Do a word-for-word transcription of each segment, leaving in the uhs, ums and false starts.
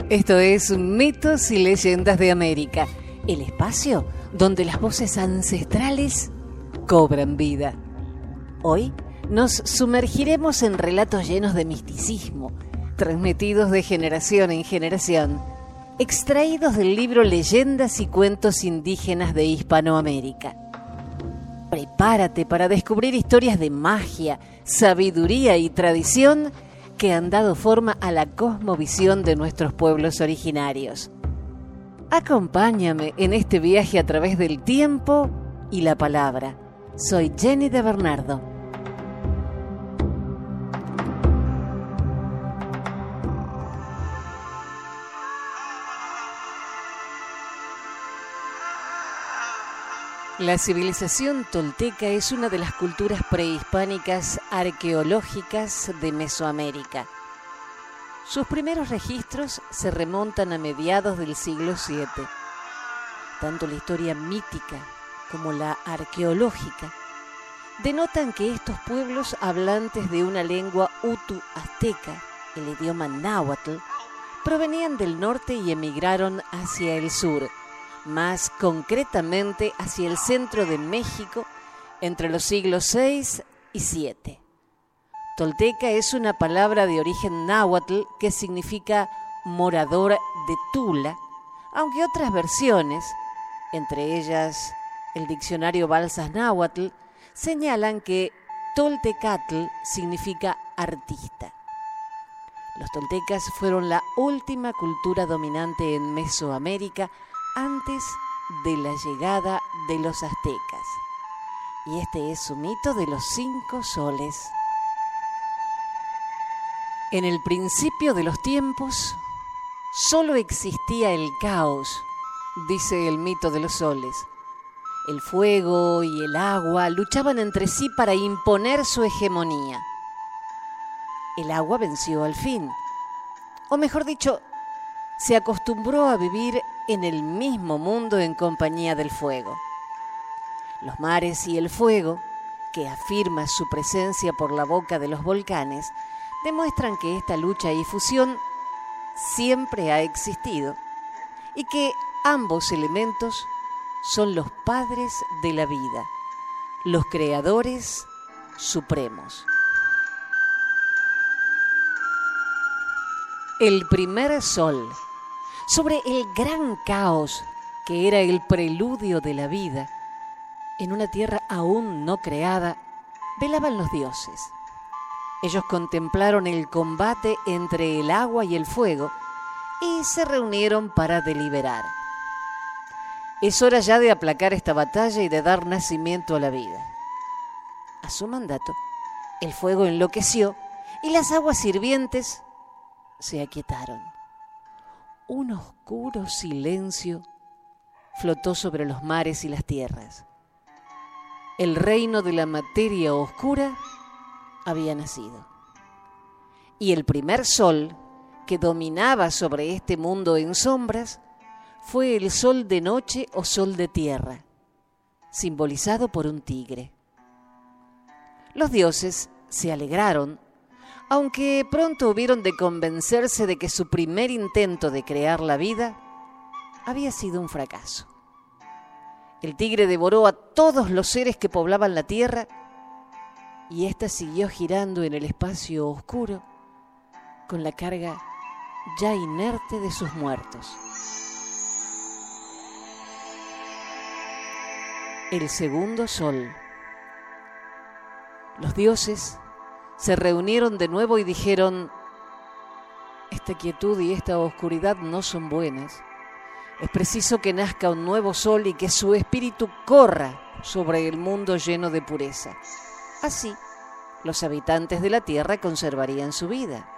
Esto es Mitos y Leyendas de América, el espacio donde las voces ancestrales cobran vida. Hoy nos sumergiremos en relatos llenos de misticismo, transmitidos de generación en generación, extraídos del libro Leyendas y Cuentos Indígenas de Hispanoamérica. Prepárate para descubrir historias de magia, sabiduría y tradición que han dado forma a la cosmovisión de nuestros pueblos originarios. Acompáñame en este viaje a través del tiempo y la palabra. Soy Jenny de Bernardo. La civilización tolteca es una de las culturas prehispánicas arqueológicas de Mesoamérica. Sus primeros registros se remontan a mediados del siglo siete. Tanto la historia mítica como la arqueológica denotan que estos pueblos hablantes de una lengua utu azteca, el idioma náhuatl, provenían del norte y emigraron hacia el sur, más concretamente hacia el centro de México entre los siglos seis y siete. Tolteca es una palabra de origen náhuatl que significa morador de Tula, aunque otras versiones, entre ellas el diccionario Balsas Náhuatl, señalan que Toltecatl significa artista. Los toltecas fueron la última cultura dominante en Mesoamérica antes de la llegada de los aztecas. Y este es su mito de los cinco soles. En el principio de los tiempos, solo existía el caos, dice el mito de los soles. El fuego y el agua luchaban entre sí para imponer su hegemonía. El agua venció al fin, o mejor dicho, se acostumbró a vivir en el mismo mundo en compañía del fuego. Los mares y el fuego, que afirma su presencia por la boca de los volcanes, demuestran que esta lucha y fusión siempre ha existido y que ambos elementos son los padres de la vida, los creadores supremos. El primer sol. Sobre el gran caos que era el preludio de la vida, en una tierra aún no creada, velaban los dioses. Ellos contemplaron el combate entre el agua y el fuego y se reunieron para deliberar. Es hora ya de aplacar esta batalla y de dar nacimiento a la vida. A su mandato, el fuego enloqueció y las aguas hirvientes se aquietaron. Un oscuro silencio flotó sobre los mares y las tierras. El reino de la materia oscura había nacido. Y el primer sol que dominaba sobre este mundo en sombras fue el sol de noche o sol de tierra, simbolizado por un tigre. Los dioses se alegraron, aunque pronto hubieron de convencerse de que su primer intento de crear la vida había sido un fracaso. El tigre devoró a todos los seres que poblaban la tierra y ésta siguió girando en el espacio oscuro con la carga ya inerte de sus muertos. El segundo sol. Los dioses se reunieron de nuevo y dijeron: esta quietud y esta oscuridad no son buenas. Es preciso que nazca un nuevo sol y que su espíritu corra sobre el mundo lleno de pureza. Así, los habitantes de la tierra conservarían su vida.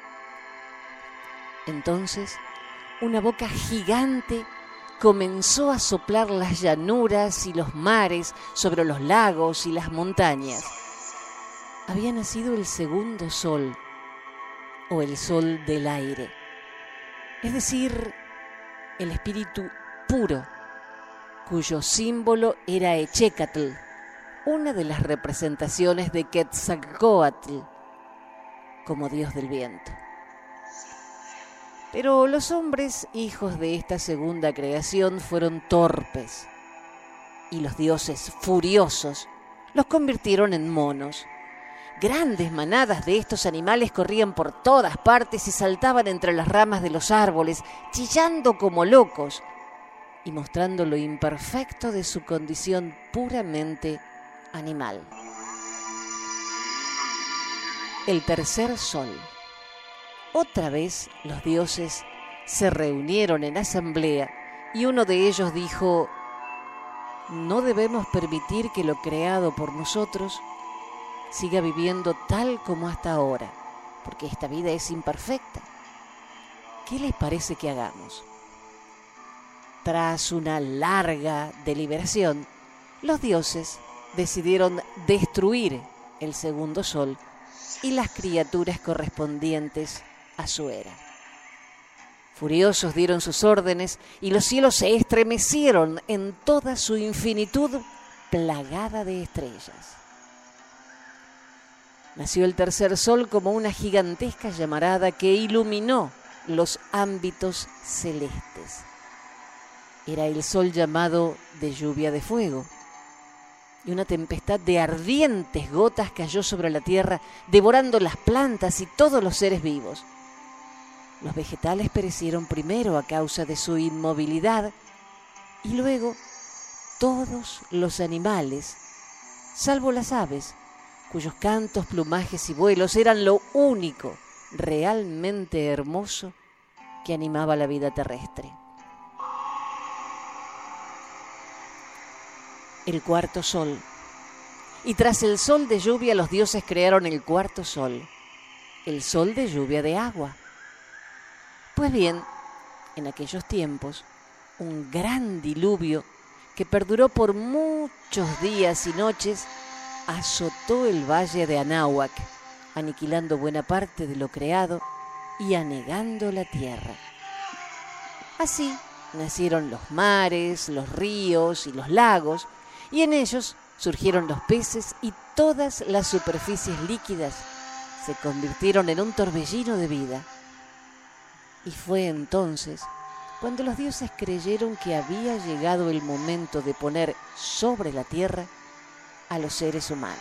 Entonces, una boca gigante comenzó a soplar las llanuras y los mares sobre los lagos y las montañas. Había nacido el segundo sol, o el sol del aire, es decir, el espíritu puro, cuyo símbolo era Echecatl, una de las representaciones de Quetzalcóatl como dios del viento. Pero los hombres, hijos de esta segunda creación, fueron torpes, y los dioses, furiosos, los convirtieron en monos. Grandes manadas de estos animales corrían por todas partes y saltaban entre las ramas de los árboles, chillando como locos y mostrando lo imperfecto de su condición puramente animal. El tercer sol. Otra vez los dioses se reunieron en asamblea y uno de ellos dijo: no debemos permitir que lo creado por nosotros siga viviendo tal como hasta ahora, porque esta vida es imperfecta. ¿Qué les parece que hagamos? Tras una larga deliberación, los dioses decidieron destruir el segundo sol y las criaturas correspondientes a su era. Furiosos dieron sus órdenes y los cielos se estremecieron en toda su infinitud plagada de estrellas. Nació el tercer sol como una gigantesca llamarada que iluminó los ámbitos celestes. Era el sol llamado de lluvia de fuego, y una tempestad de ardientes gotas cayó sobre la tierra, devorando las plantas y todos los seres vivos. Los vegetales perecieron primero a causa de su inmovilidad, y luego todos los animales, salvo las aves, cuyos cantos, plumajes y vuelos eran lo único realmente hermoso que animaba la vida terrestre. El cuarto sol. Y tras el sol de lluvia los dioses crearon el cuarto sol, el sol de lluvia de agua. Pues bien, en aquellos tiempos, un gran diluvio que perduró por muchos días y noches azotó el valle de Anáhuac, aniquilando buena parte de lo creado y anegando la tierra. Así nacieron los mares, los ríos y los lagos, y en ellos surgieron los peces y todas las superficies líquidas se convirtieron en un torbellino de vida. Y fue entonces cuando los dioses creyeron que había llegado el momento de poner sobre la tierra a los seres humanos.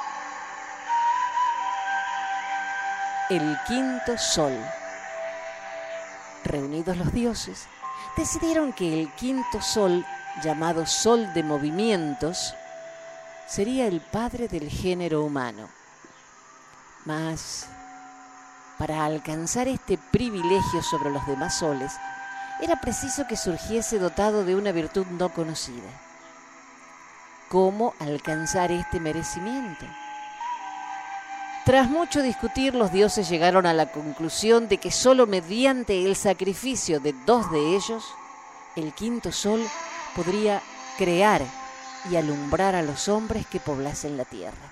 El quinto sol. Reunidos los dioses, decidieron que el quinto sol, llamado sol de movimientos, sería el padre del género humano. Mas, para alcanzar este privilegio sobre los demás soles, era preciso que surgiese dotado de una virtud no conocida. ¿Cómo alcanzar este merecimiento? Tras mucho discutir, los dioses llegaron a la conclusión de que solo mediante el sacrificio de dos de ellos, el quinto sol podría crear y alumbrar a los hombres que poblasen la tierra.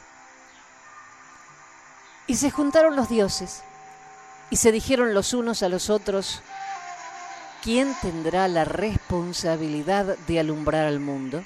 Y se juntaron los dioses y se dijeron los unos a los otros: ¿quién tendrá la responsabilidad de alumbrar al mundo?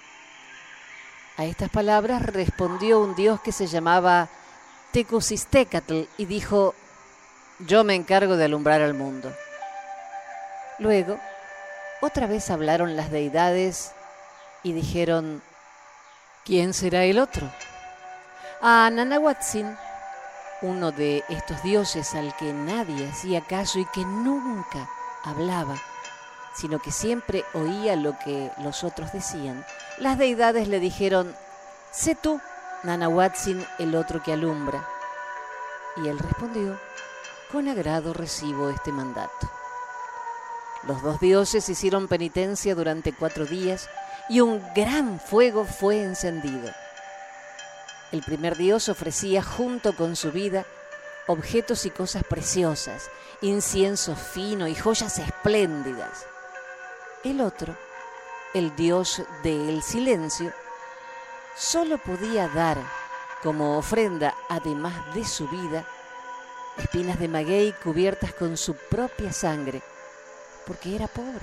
A estas palabras respondió un dios que se llamaba Tecusistecatl y dijo: yo me encargo de alumbrar al mundo. Luego, otra vez hablaron las deidades y dijeron: ¿quién será el otro? A Nanahuatzin, uno de estos dioses al que nadie hacía caso y que nunca hablaba, sino que siempre oía lo que los otros decían, las deidades le dijeron: sé tú, Nanahuatzin, el otro que alumbra. Y él respondió: con agrado recibo este mandato. Los dos dioses hicieron penitencia durante cuatro días y un gran fuego fue encendido. El primer dios ofrecía junto con su vida objetos y cosas preciosas, incienso fino y joyas espléndidas. El otro, el dios del silencio, solo podía dar como ofrenda, además de su vida, espinas de maguey cubiertas con su propia sangre, porque era pobre.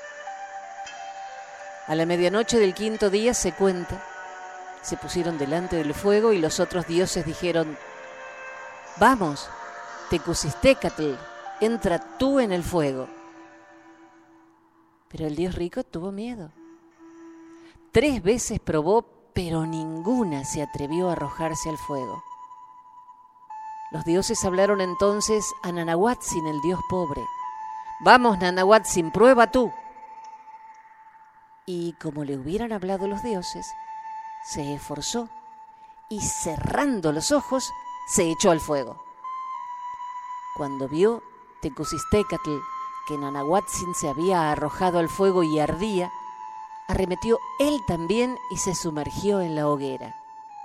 A la medianoche del quinto día, se cuenta, se pusieron delante del fuego y los otros dioses dijeron: vamos, Tecusistecatl, entra tú en el fuego. Pero el dios rico tuvo miedo. Tres veces probó, pero ninguna se atrevió a arrojarse al fuego. Los dioses hablaron entonces a Nanahuatzin, el dios pobre. Vamos, Nanahuatzin, prueba tú. Y como le hubieran hablado los dioses, se esforzó y cerrando los ojos se echó al fuego. Cuando vio Tecusistecatl que Nanahuatzin se había arrojado al fuego y ardía, arremetió él también y se sumergió en la hoguera.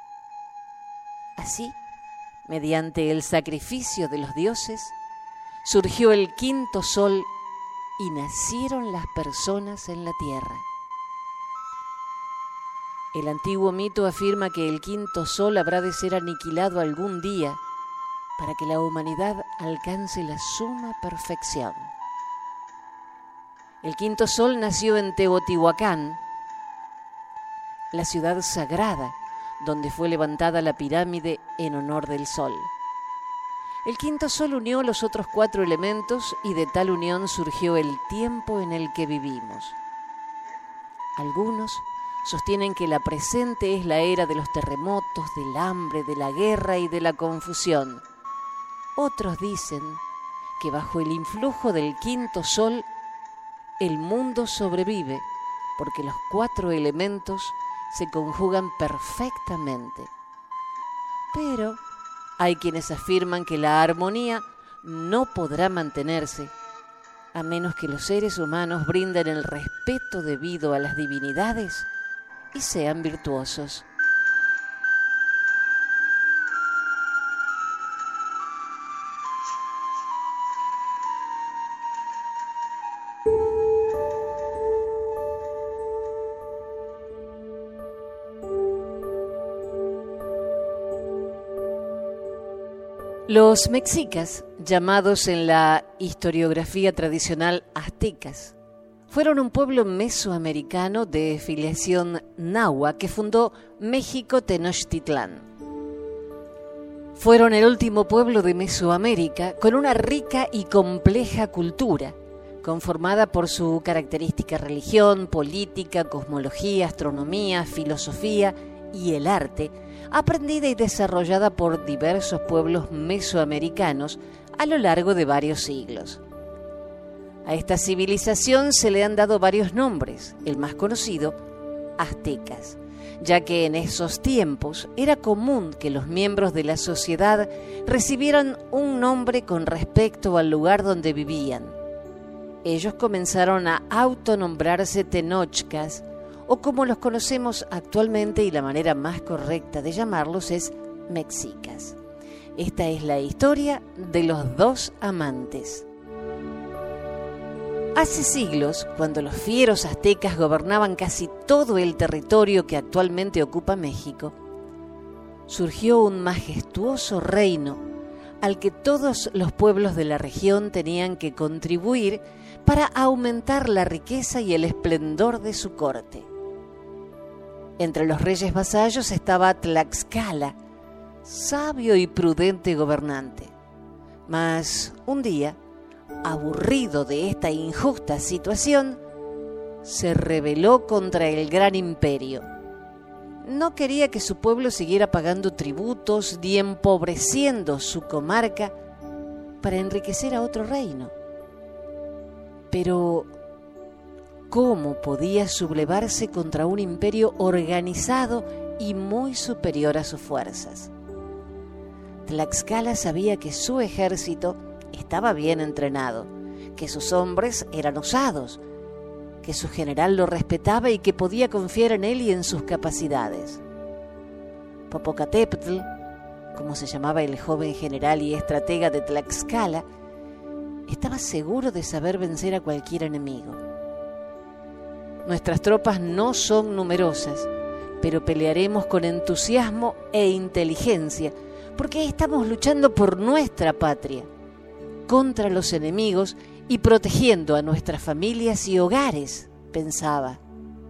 Así, mediante el sacrificio de los dioses, surgió el quinto sol y nacieron las personas en la tierra. El antiguo mito afirma que el quinto sol habrá de ser aniquilado algún día para que la humanidad alcance la suma perfección. El quinto sol nació en Teotihuacán, la ciudad sagrada donde fue levantada la pirámide en honor del sol. El quinto sol unió los otros cuatro elementos y de tal unión surgió el tiempo en el que vivimos. Algunos sostienen que la presente es la era de los terremotos, del hambre, de la guerra y de la confusión. Otros dicen que bajo el influjo del quinto sol el mundo sobrevive porque los cuatro elementos se conjugan perfectamente. Pero hay quienes afirman que la armonía no podrá mantenerse a menos que los seres humanos brinden el respeto debido a las divinidades y sean virtuosos. Los mexicas, llamados en la historiografía tradicional aztecas, fueron un pueblo mesoamericano de filiación náhuatl que fundó México Tenochtitlán. Fueron el último pueblo de Mesoamérica con una rica y compleja cultura, conformada por su característica religión, política, cosmología, astronomía, filosofía y el arte, aprendida y desarrollada por diversos pueblos mesoamericanos a lo largo de varios siglos. A esta civilización se le han dado varios nombres, el más conocido, aztecas, ya que en esos tiempos era común que los miembros de la sociedad recibieran un nombre con respecto al lugar donde vivían. Ellos comenzaron a autonombrarse tenochcas, o como los conocemos actualmente y la manera más correcta de llamarlos es mexicas. Esta es la historia de los dos amantes. Hace siglos, cuando los fieros aztecas gobernaban casi todo el territorio que actualmente ocupa México, surgió un majestuoso reino al que todos los pueblos de la región tenían que contribuir para aumentar la riqueza y el esplendor de su corte. Entre los reyes vasallos estaba Tlaxcala, sabio y prudente gobernante. Mas un día, aburrido de esta injusta situación, se rebeló contra el gran imperio. No quería que su pueblo siguiera pagando tributos ni empobreciendo su comarca para enriquecer a otro reino. Pero ¿cómo podía sublevarse contra un imperio organizado y muy superior a sus fuerzas? Tlaxcala sabía que su ejército estaba bien entrenado, que sus hombres eran osados, que su general lo respetaba y que podía confiar en él y en sus capacidades. Popocatépetl, como se llamaba el joven general y estratega de Tlaxcala, estaba seguro de saber vencer a cualquier enemigo. Nuestras tropas no son numerosas, pero pelearemos con entusiasmo e inteligencia, porque estamos luchando por nuestra patria, contra los enemigos y protegiendo a nuestras familias y hogares, pensaba.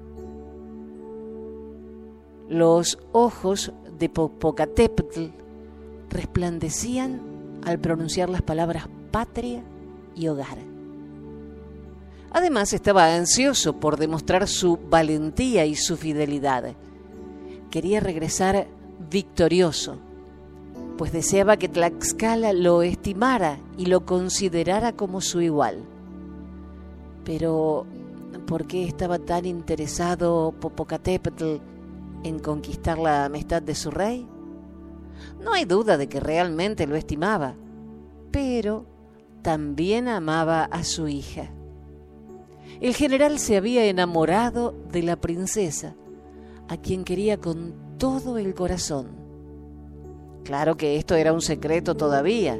Los ojos de Popocatépetl resplandecían al pronunciar las palabras patria y hogar. Además, estaba ansioso por demostrar su valentía y su fidelidad. Quería regresar victorioso, pues deseaba que Tlaxcala lo estimara y lo considerara como su igual. Pero, ¿por qué estaba tan interesado Popocatépetl en conquistar la amistad de su rey? No hay duda de que realmente lo estimaba, pero también amaba a su hija. El general se había enamorado de la princesa, a quien quería con todo el corazón. Claro que esto era un secreto todavía.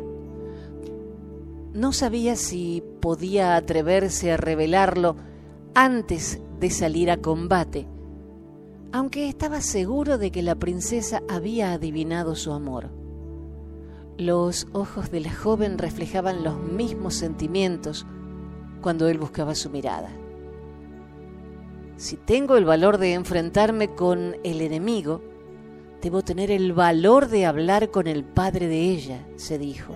No sabía si podía atreverse a revelarlo antes de salir a combate, aunque estaba seguro de que la princesa había adivinado su amor. Los ojos de la joven reflejaban los mismos sentimientos cuando él buscaba su mirada. Si tengo el valor de enfrentarme con el enemigo, debo tener el valor de hablar con el padre de ella, se dijo.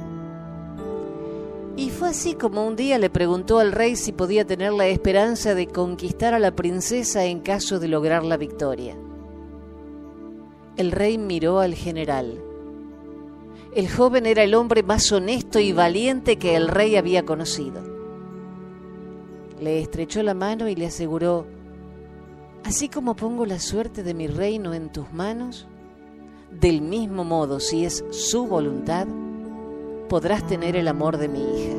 Y fue así como un día le preguntó al rey si podía tener la esperanza de conquistar a la princesa en caso de lograr la victoria. El rey miró al general. El joven era el hombre más honesto y valiente que el rey había conocido. Le estrechó la mano y le aseguró: así como pongo la suerte de mi reino en tus manos, del mismo modo, si es su voluntad, podrás tener el amor de mi hija.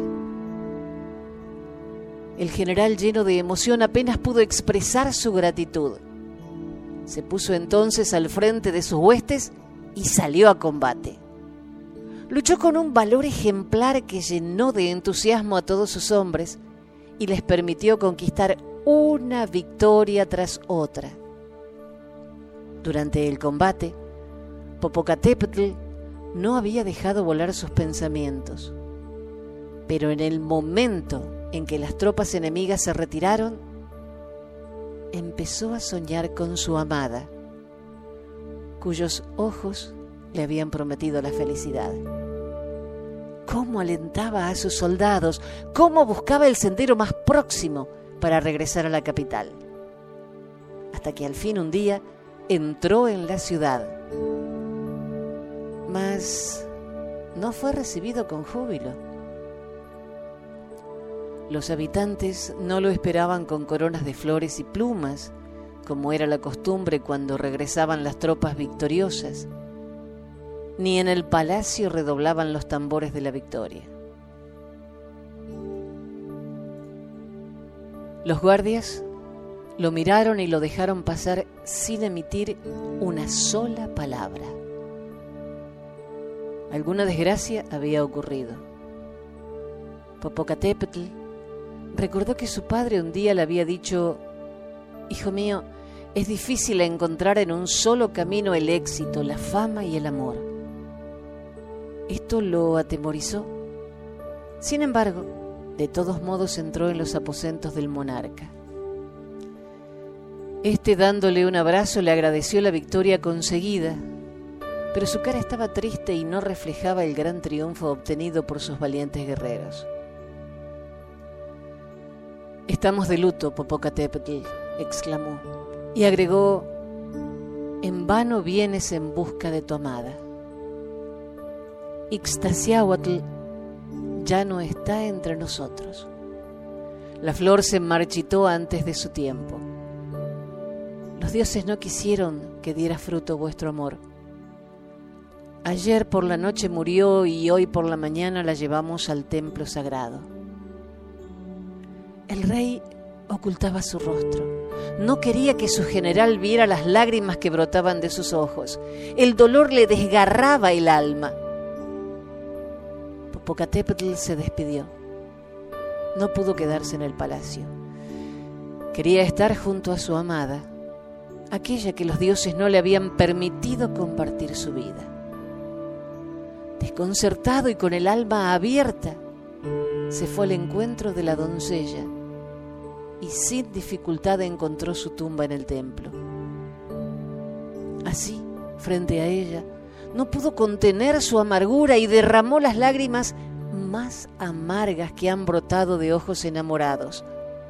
El general, lleno de emoción, apenas pudo expresar su gratitud. Se puso entonces al frente de sus huestes y salió a combate. Luchó con un valor ejemplar que llenó de entusiasmo a todos sus hombres y les permitió conquistar una victoria tras otra. Durante el combate, Popocatépetl no había dejado volar sus pensamientos, pero en el momento en que las tropas enemigas se retiraron, empezó a soñar con su amada, cuyos ojos le habían prometido la felicidad. Cómo alentaba a sus soldados, cómo buscaba el sendero más próximo para regresar a la capital. Hasta que al fin un día entró en la ciudad. Mas no fue recibido con júbilo. Los habitantes no lo esperaban con coronas de flores y plumas, como era la costumbre cuando regresaban las tropas victoriosas, ni en el palacio redoblaban los tambores de la victoria. Los guardias lo miraron y lo dejaron pasar sin emitir una sola palabra. Alguna desgracia había ocurrido. Popocatépetl recordó que su padre un día le había dicho: hijo mío, es difícil encontrar en un solo camino el éxito, la fama y el amor. Esto lo atemorizó. Sin embargo, de todos modos entró en los aposentos del monarca. Este, dándole un abrazo, le agradeció la victoria conseguida, pero su cara estaba triste y no reflejaba el gran triunfo obtenido por sus valientes guerreros. Estamos de luto, Popocatépetl, exclamó, y agregó: en vano vienes en busca de tu amada. Ixtaccíhuatl ya no está entre nosotros. La flor se marchitó antes de su tiempo. Los dioses no quisieron que diera fruto vuestro amor. Ayer por la noche murió y hoy por la mañana la llevamos al templo sagrado. El rey ocultaba su rostro. No quería que su general viera las lágrimas que brotaban de sus ojos. El dolor le desgarraba el alma. Popocatépetl se despidió. No pudo quedarse en el palacio. Quería estar junto a su amada, aquella que los dioses no le habían permitido compartir su vida. Desconcertado y con el alma abierta, se fue al encuentro de la doncella y sin dificultad encontró su tumba en el templo. Así, frente a ella, no pudo contener su amargura y derramó las lágrimas más amargas que han brotado de ojos enamorados.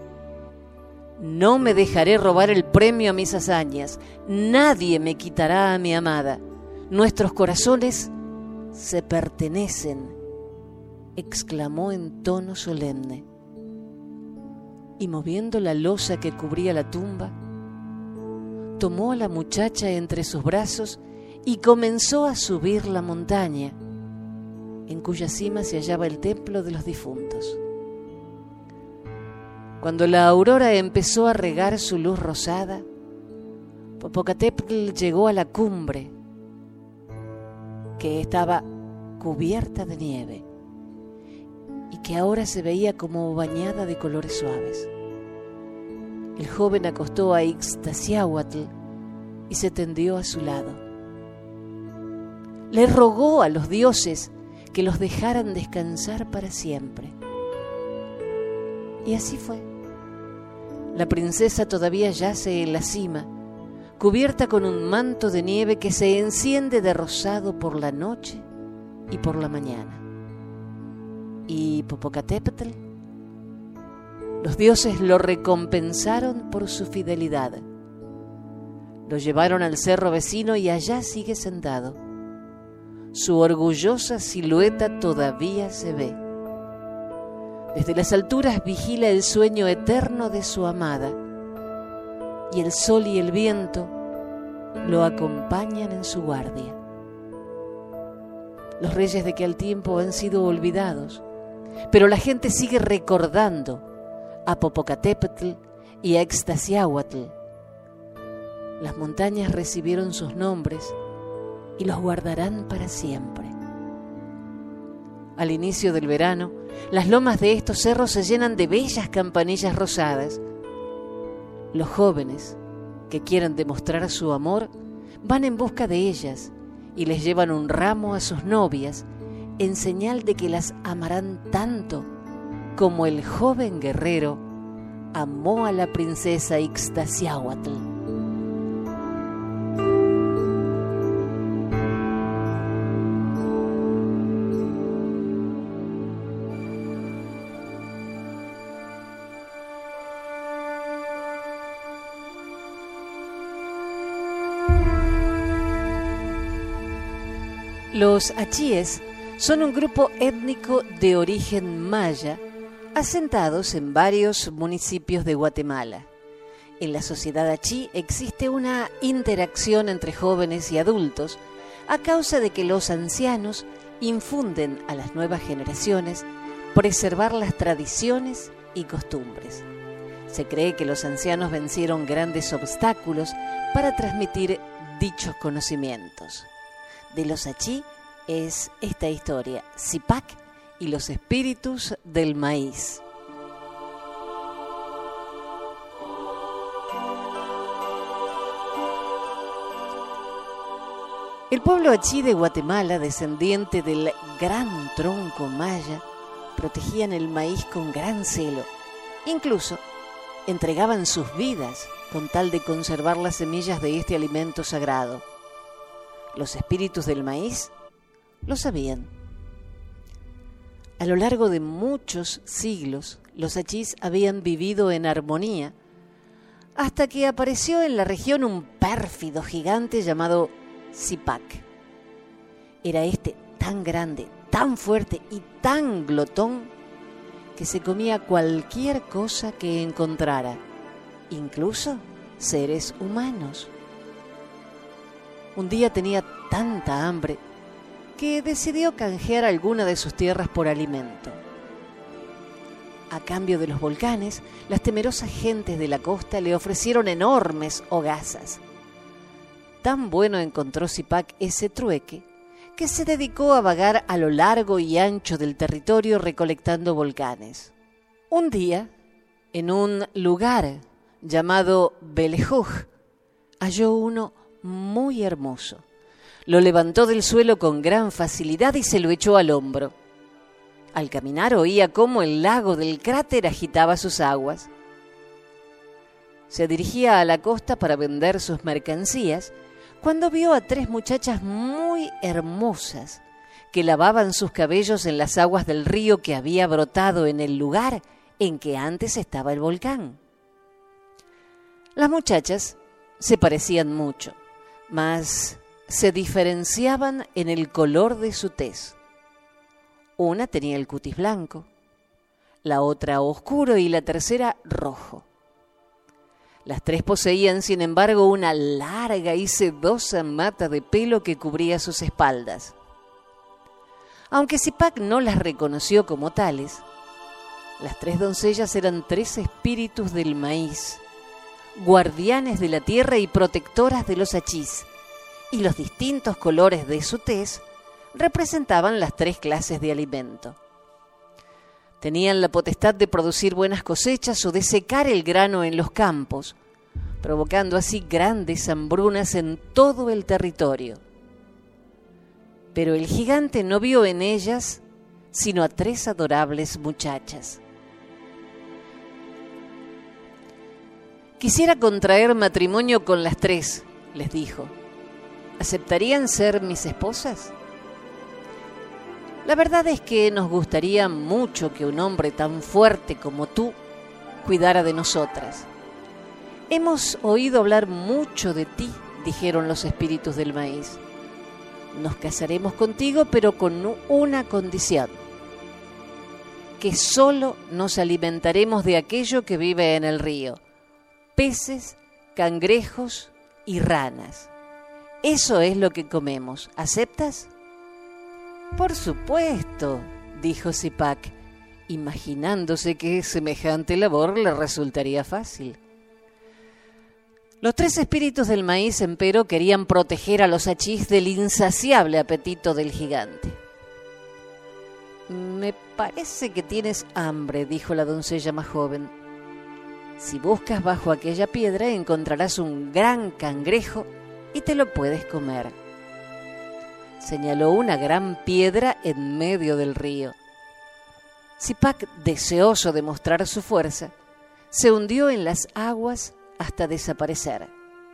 No me dejaré robar el premio a mis hazañas. Nadie me quitará a mi amada. Nuestros corazones se pertenecen, exclamó en tono solemne. Y moviendo la losa que cubría la tumba, tomó a la muchacha entre sus brazos y comenzó a subir la montaña, en cuya cima se hallaba el templo de los difuntos. Cuando la aurora empezó a regar su luz rosada, Popocatépetl llegó a la cumbre, que estaba cubierta de nieve y que ahora se veía como bañada de colores suaves. El joven acostó a Ixtaccíhuatl y se tendió a su lado. Le rogó a los dioses que los dejaran descansar para siempre. Y así fue. La princesa todavía yace en la cima, cubierta con un manto de nieve que se enciende de rosado por la noche y por la mañana. ¿Y Popocatépetl? Los dioses lo recompensaron por su fidelidad. Lo llevaron al cerro vecino y allá sigue sentado. Su orgullosa silueta todavía se ve. Desde las alturas vigila el sueño eterno de su amada, y el sol y el viento lo acompañan en su guardia. Los reyes de aquel tiempo han sido olvidados, pero la gente sigue recordando a Popocatépetl y a Ixtaccíhuatl. Las montañas recibieron sus nombres y los guardarán para siempre. Al inicio del verano, las lomas de estos cerros se llenan de bellas campanillas rosadas. Los jóvenes que quieran demostrar su amor van en busca de ellas y les llevan un ramo a sus novias en señal de que las amarán tanto como el joven guerrero amó a la princesa Ixtaccíhuatl. Los achíes son un grupo étnico de origen maya, asentados en varios municipios de Guatemala. En la sociedad achí existe una interacción entre jóvenes y adultos a causa de que los ancianos infunden a las nuevas generaciones preservar las tradiciones y costumbres. Se cree que los ancianos vencieron grandes obstáculos para transmitir dichos conocimientos. De los achí es esta historia, Zipac y los espíritus del maíz. El pueblo achí de Guatemala, descendiente del gran tronco maya, protegían el maíz con gran celo. Incluso entregaban sus vidas con tal de conservar las semillas de este alimento sagrado. Los espíritus del maíz lo sabían. A lo largo de muchos siglos, los achís habían vivido en armonía hasta que apareció en la región un pérfido gigante llamado Zipac. Era este tan grande, tan fuerte y tan glotón que se comía cualquier cosa que encontrara, incluso seres humanos. Un día tenía tanta hambre que decidió canjear alguna de sus tierras por alimento. A cambio de los volcanes, las temerosas gentes de la costa le ofrecieron enormes hogazas. Tan bueno encontró Zipac ese trueque que se dedicó a vagar a lo largo y ancho del territorio recolectando volcanes. Un día, en un lugar llamado Belejuj, halló uno muy hermoso. Lo levantó del suelo con gran facilidad y se lo echó al hombro. Al caminar oía cómo el lago del cráter agitaba sus aguas. Se dirigía a la costa para vender sus mercancías cuando vio a tres muchachas muy hermosas que lavaban sus cabellos en las aguas del río que había brotado en el lugar en que antes estaba el volcán. Las muchachas se parecían mucho, mas se diferenciaban en el color de su tez. Una tenía el cutis blanco, la otra oscuro y la tercera rojo. Las tres poseían, sin embargo, una larga y sedosa mata de pelo que cubría sus espaldas. Aunque Zipak no las reconoció como tales, las tres doncellas eran tres espíritus del maíz, guardianes de la tierra y protectoras de los achís, y los distintos colores de su tez representaban las tres clases de alimento. Tenían la potestad de producir buenas cosechas o de secar el grano en los campos, provocando así grandes hambrunas en todo el territorio. Pero el gigante no vio en ellas sino a tres adorables muchachas. Quisiera contraer matrimonio con las tres, les dijo. ¿Aceptarían ser mis esposas? La verdad es que nos gustaría mucho que un hombre tan fuerte como tú cuidara de nosotras. Hemos oído hablar mucho de ti, dijeron los espíritus del maíz. Nos casaremos contigo, pero con una condición: que solo nos alimentaremos de aquello que vive en el río, peces, cangrejos y ranas. Eso es lo que comemos. ¿Aceptas? Por supuesto, dijo Zipak, imaginándose que semejante labor le resultaría fácil. Los tres espíritus del maíz, empero, querían proteger a los achís del insaciable apetito del gigante. Me parece que tienes hambre, dijo la doncella más joven. Si buscas bajo aquella piedra encontrarás un gran cangrejo y te lo puedes comer. Señaló una gran piedra en medio del río. Zipak, deseoso de mostrar su fuerza, se hundió en las aguas hasta desaparecer.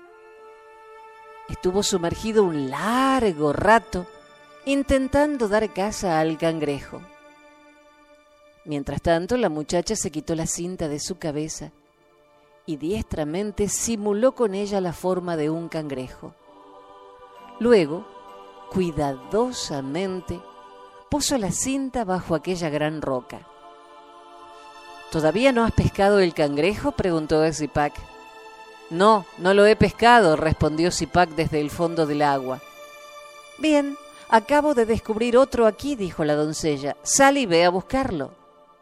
Estuvo sumergido un largo rato intentando dar caza al cangrejo. Mientras tanto, la muchacha se quitó la cinta de su cabeza y diestramente simuló con ella la forma de un cangrejo. Luego, cuidadosamente, puso la cinta bajo aquella gran roca. ¿Todavía no has pescado el cangrejo?, preguntó Zipak. No, no lo he pescado, respondió Zipak desde el fondo del agua. Bien, acabo de descubrir otro aquí, dijo la doncella. Sal y ve a buscarlo.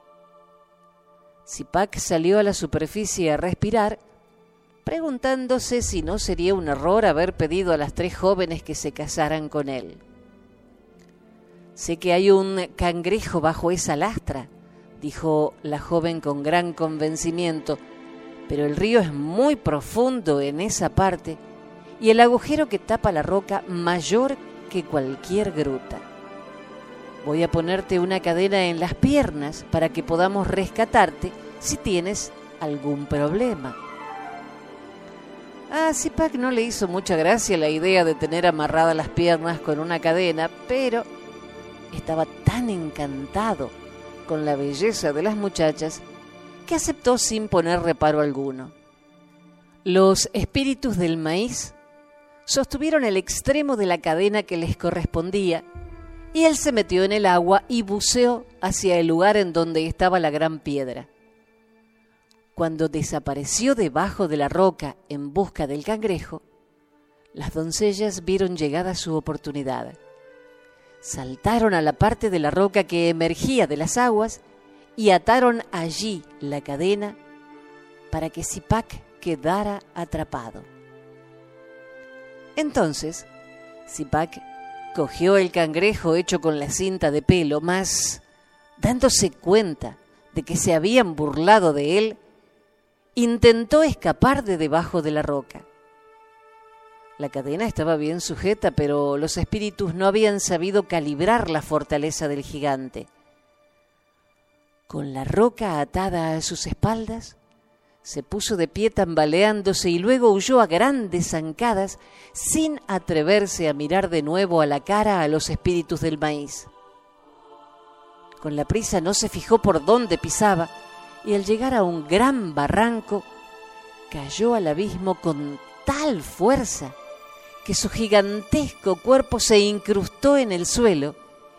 Zipak salió a la superficie a respirar, preguntándose si no sería un error haber pedido a las tres jóvenes que se casaran con él. Sé que hay un cangrejo bajo esa lastra, dijo la joven con gran convencimiento, pero el río es muy profundo en esa parte y el agujero que tapa la roca mayor que cualquier gruta. Voy a ponerte una cadena en las piernas para que podamos rescatarte si tienes algún problema. A Zipak no le hizo mucha gracia la idea de tener amarradas las piernas con una cadena, pero estaba tan encantado con la belleza de las muchachas que aceptó sin poner reparo alguno. Los espíritus del maíz sostuvieron el extremo de la cadena que les correspondía y él se metió en el agua y buceó hacia el lugar en donde estaba la gran piedra. Cuando desapareció debajo de la roca en busca del cangrejo, las doncellas vieron llegada su oportunidad. Saltaron a la parte de la roca que emergía de las aguas y ataron allí la cadena para que Zipak quedara atrapado. Entonces, Zipak cogió el cangrejo hecho con la cinta de pelo, mas, dándose cuenta de que se habían burlado de él, intentó escapar de debajo de la roca. La cadena estaba bien sujeta, pero los espíritus no habían sabido calibrar la fortaleza del gigante. Con la roca atada a sus espaldas, Se puso de pie tambaleándose y luego huyó a grandes zancadas sin atreverse a mirar de nuevo a la cara a los espíritus del maíz. Con la prisa no se fijó por dónde pisaba y al llegar a un gran barranco cayó al abismo con tal fuerza que su gigantesco cuerpo se incrustó en el suelo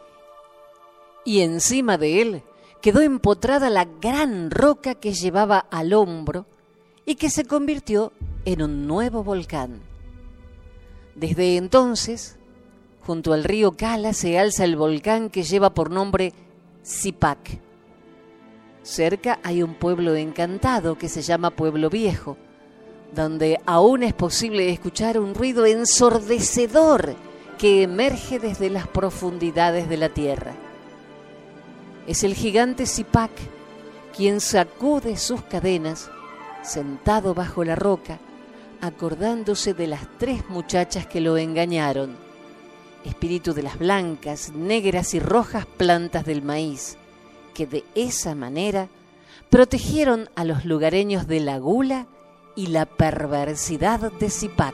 y encima de él quedó empotrada la gran roca que llevaba al hombro y que se convirtió en un nuevo volcán. Desde entonces, junto al río Cala se alza el volcán que lleva por nombre Zipac. Cerca hay un pueblo encantado que se llama Pueblo Viejo, donde aún es posible escuchar un ruido ensordecedor que emerge desde las profundidades de la tierra. Es el gigante Zipac quien sacude sus cadenas, sentado bajo la roca, acordándose de las tres muchachas que lo engañaron, espíritu de las blancas, negras y rojas plantas del maíz, que de esa manera protegieron a los lugareños de la gula y la perversidad de Zipac.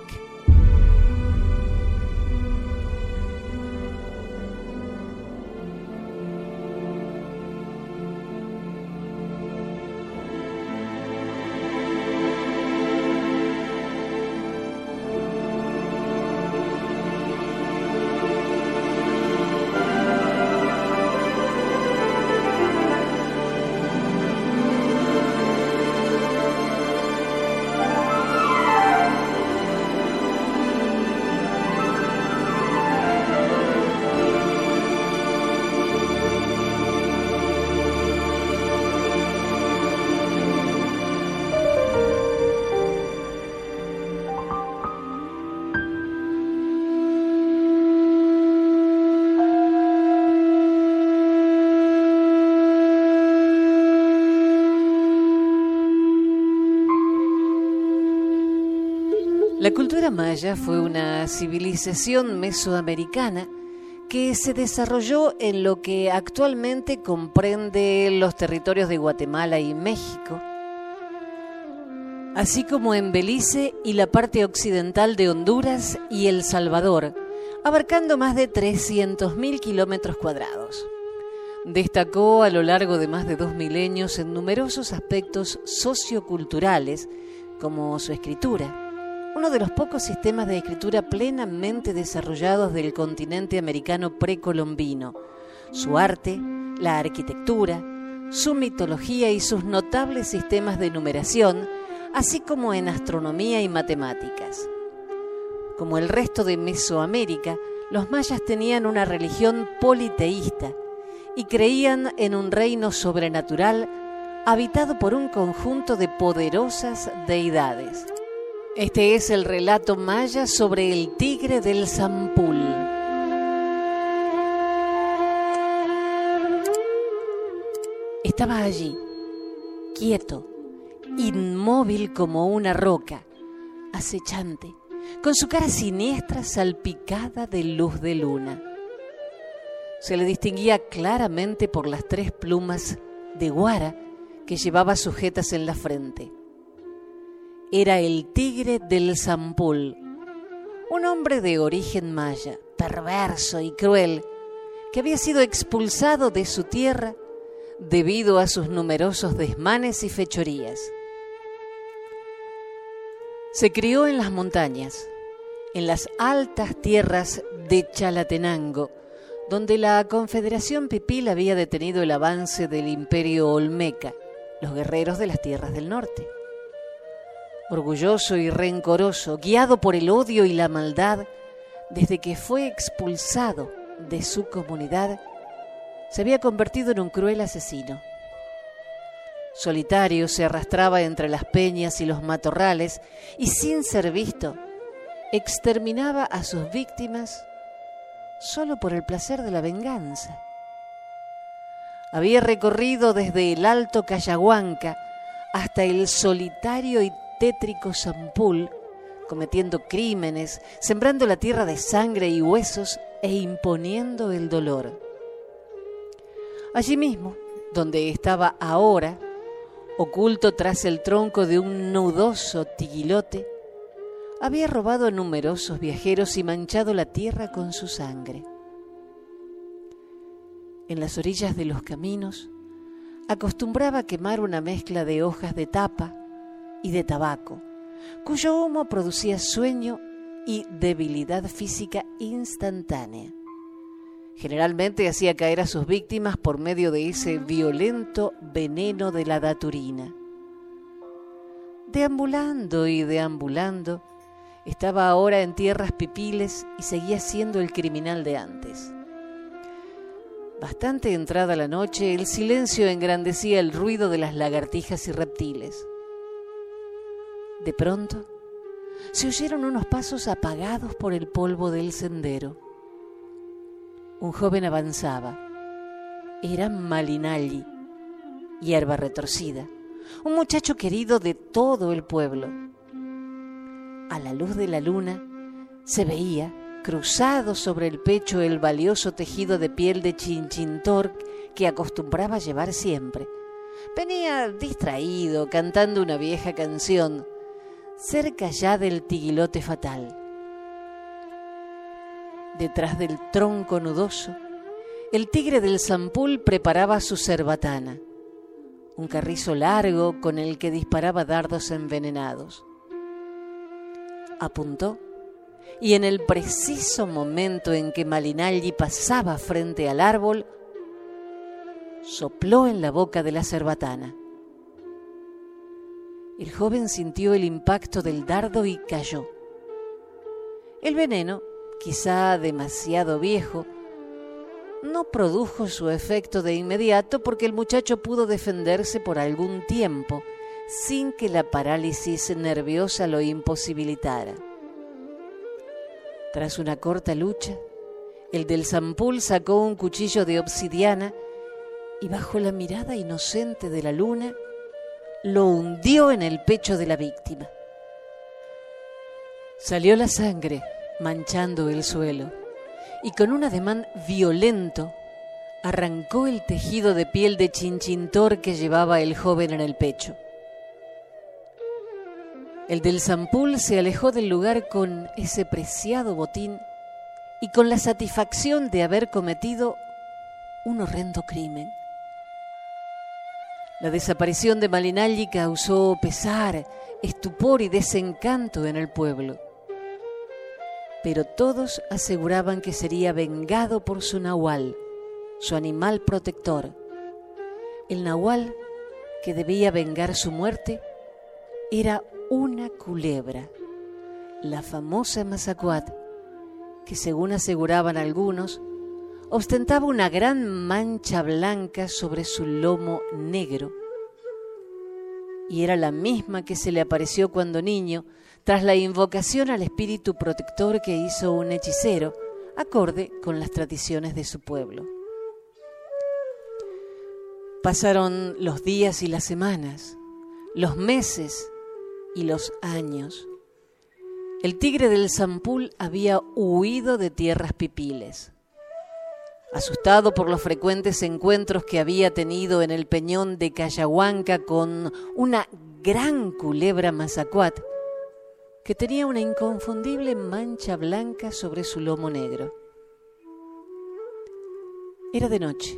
La cultura maya fue una civilización mesoamericana que se desarrolló en lo que actualmente comprende los territorios de Guatemala y México, así como en Belice y la parte occidental de Honduras y El Salvador, abarcando más de trescientos mil kilómetros cuadrados. Destacó a lo largo de más de dos milenios en numerosos aspectos socioculturales, como su escritura, uno de los pocos sistemas de escritura plenamente desarrollados del continente americano precolombino, su arte, la arquitectura, su mitología y sus notables sistemas de numeración, así como en astronomía y matemáticas. Como el resto de Mesoamérica, los mayas tenían una religión politeísta y creían en un reino sobrenatural habitado por un conjunto de poderosas deidades. Este es el relato maya sobre el tigre del Zampul. Estaba allí, quieto, inmóvil como una roca, acechante, con su cara siniestra salpicada de luz de luna. Se le distinguía claramente por las tres plumas de guara que llevaba sujetas en la frente. Era el tigre del Zampul, un hombre de origen maya, perverso y cruel, que había sido expulsado de su tierra debido a sus numerosos desmanes y fechorías. Se crió en las montañas, en las altas tierras de Chalatenango, donde la Confederación Pipil había detenido el avance del Imperio Olmeca, los guerreros de las tierras del norte. Orgulloso y rencoroso, guiado por el odio y la maldad, desde que fue expulsado de su comunidad, se había convertido en un cruel asesino. Solitario se arrastraba entre las peñas y los matorrales y, sin ser visto, exterminaba a sus víctimas solo por el placer de la venganza. Había recorrido desde el Alto Cayahuanca hasta el solitario y tétrico Zampul, cometiendo crímenes, sembrando la tierra de sangre y huesos e imponiendo el dolor. Allí mismo, donde estaba ahora, oculto tras el tronco de un nudoso tiguilote, había robado a numerosos viajeros y manchado la tierra con su sangre. En las orillas de los caminos acostumbraba a quemar una mezcla de hojas de tapa y de tabaco, cuyo humo producía sueño y debilidad física instantánea. Generalmente hacía caer a sus víctimas por medio de ese violento veneno de la daturina. Deambulando y deambulando, estaba ahora en tierras pipiles y seguía siendo el criminal de antes. Bastante entrada la noche, el silencio engrandecía el ruido de las lagartijas y reptiles. De pronto, se oyeron unos pasos apagados por el polvo del sendero. Un joven avanzaba. Era Malinalli, hierba retorcida, un muchacho querido de todo el pueblo. A la luz de la luna se veía, cruzado sobre el pecho, el valioso tejido de piel de Chinchintor que acostumbraba llevar siempre. Venía distraído, cantando una vieja canción, cerca ya del tiguilote fatal. Detrás del tronco nudoso, el tigre del Zampul preparaba su cerbatana, un carrizo largo con el que disparaba dardos envenenados. Apuntó, y en el preciso momento en que Malinalli pasaba frente al árbol, sopló en la boca de la cerbatana. El joven sintió el impacto del dardo y cayó. El veneno, quizá demasiado viejo, no produjo su efecto de inmediato porque el muchacho pudo defenderse por algún tiempo sin que la parálisis nerviosa lo imposibilitara. Tras una corta lucha, el del Zampul sacó un cuchillo de obsidiana y bajo la mirada inocente de la luna lo hundió en el pecho de la víctima. Salió la sangre manchando el suelo y con un ademán violento arrancó el tejido de piel de Chinchintor que llevaba el joven en el pecho. El del Zampul se alejó del lugar con ese preciado botín y con la satisfacción de haber cometido un horrendo crimen. La desaparición de Malinalli causó pesar, estupor y desencanto en el pueblo. Pero todos aseguraban que sería vengado por su nahual, su animal protector. El nahual que debía vengar su muerte era una culebra, la famosa Mazacuat, que según aseguraban algunos, ostentaba una gran mancha blanca sobre su lomo negro, y era la misma que se le apareció cuando niño, tras la invocación al espíritu protector que hizo un hechicero, acorde con las tradiciones de su pueblo. Pasaron los días y las semanas, los meses y los años. El tigre del Zampul había huido de tierras pipiles. Asustado por los frecuentes encuentros que había tenido en el peñón de Cayahuanca con una gran culebra Mazacuat, que tenía una inconfundible mancha blanca sobre su lomo negro. Era de noche,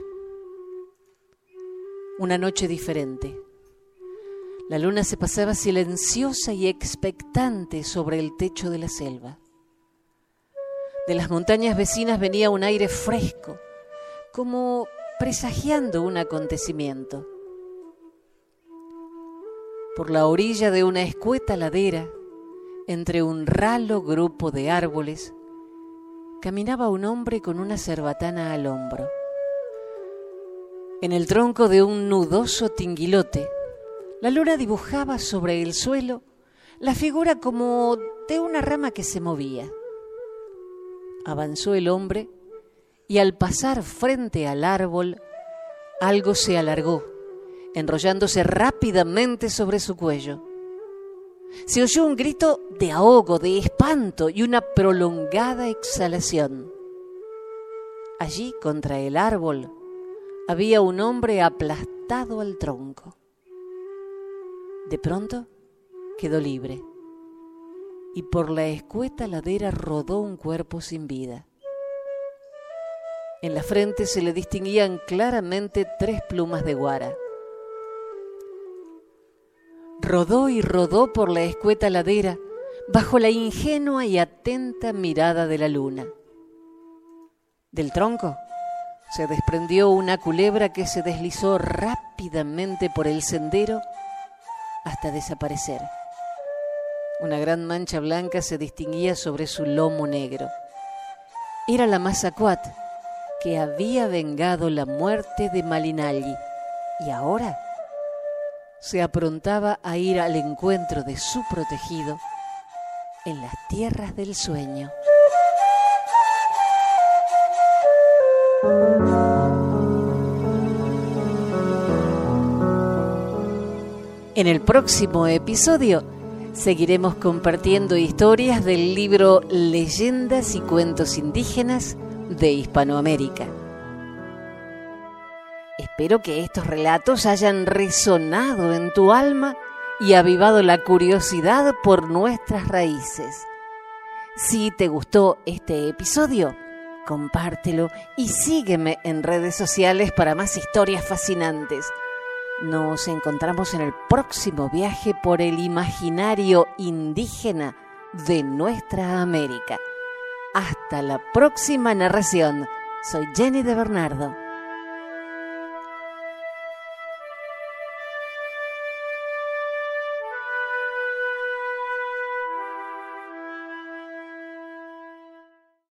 una noche diferente. La luna se pasaba silenciosa y expectante sobre el techo de la selva. De las montañas vecinas venía un aire fresco, como presagiando un acontecimiento. Por la orilla de una escueta ladera, entre un ralo grupo de árboles, caminaba un hombre con una cerbatana al hombro. En el tronco de un nudoso tinguilote, la luna dibujaba sobre el suelo la figura como de una rama que se movía. Avanzó el hombre y al pasar frente al árbol, algo se alargó, enrollándose rápidamente sobre su cuello. Se oyó un grito de ahogo, de espanto y una prolongada exhalación. Allí, contra el árbol, había un hombre aplastado al tronco. De pronto quedó libre y por la escueta ladera rodó un cuerpo sin vida. En la frente se le distinguían claramente tres plumas de guara. Rodó y rodó por la escueta ladera bajo la ingenua y atenta mirada de la luna. Del tronco se desprendió una culebra que se deslizó rápidamente por el sendero hasta desaparecer. Una gran mancha blanca se distinguía sobre su lomo negro. Era la Mazacuat, que había vengado la muerte de Malinalli y ahora se aprontaba a ir al encuentro de su protegido en las tierras del sueño. En el próximo episodio seguiremos compartiendo historias del libro Leyendas y Cuentos Indígenas de Hispanoamérica. Espero que estos relatos hayan resonado en tu alma y avivado la curiosidad por nuestras raíces. Si te gustó este episodio, compártelo y sígueme en redes sociales para más historias fascinantes. Nos encontramos en el próximo viaje por el imaginario indígena de nuestra América. Hasta la próxima narración. Soy Jenny de Bernardo.